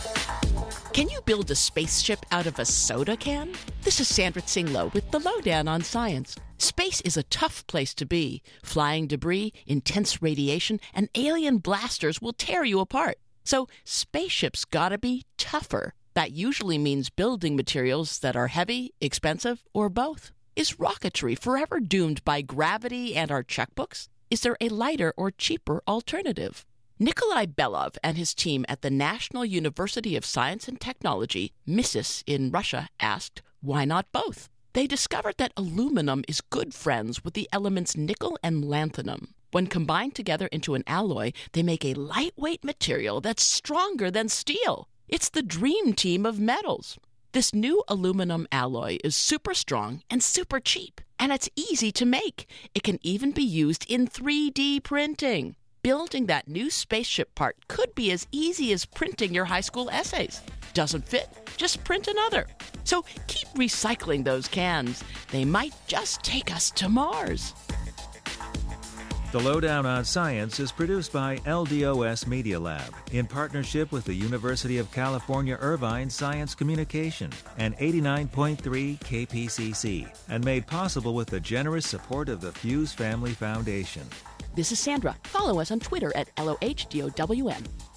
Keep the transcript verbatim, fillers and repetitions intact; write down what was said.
Can you build a spaceship out of a soda can? This is Sandra Tsinglow with the Lowdown on Science. Space is a tough place to be. Flying debris, intense radiation, and alien blasters will tear you apart. So spaceships gotta be tougher. That usually means building materials that are heavy, expensive, or both. Is rocketry forever doomed by gravity and our checkbooks? Is there a lighter or cheaper alternative? Nikolai Belov and his team at the National University of Science and Technology, MISIS in Russia, asked, why not both? They discovered that aluminum is good friends with the elements nickel and lanthanum. When combined together into an alloy, they make a lightweight material that's stronger than steel. It's the dream team of metals. This new aluminum alloy is super strong and super cheap, and it's easy to make. It can even be used in three D printing. Building that new spaceship part could be as easy as printing your high school essays. Doesn't fit? Just print another. So keep recycling those cans. They might just take us to Mars. The Lowdown on Science is produced by L D O S Media Lab in partnership with the University of California Irvine Science Communication and eighty-nine point three K P C C, and made possible with the generous support of the Fuse Family Foundation. This is Sandra. Follow us on Twitter at L O H D O W N.